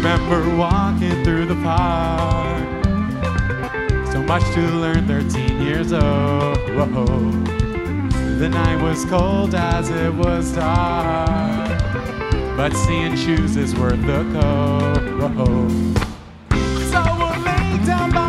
remember walking through the park. So much to learn, 13 years old. Whoa. The night was cold as it was dark, but seeing shoes is worth the coat. Whoa. So we'll lay down by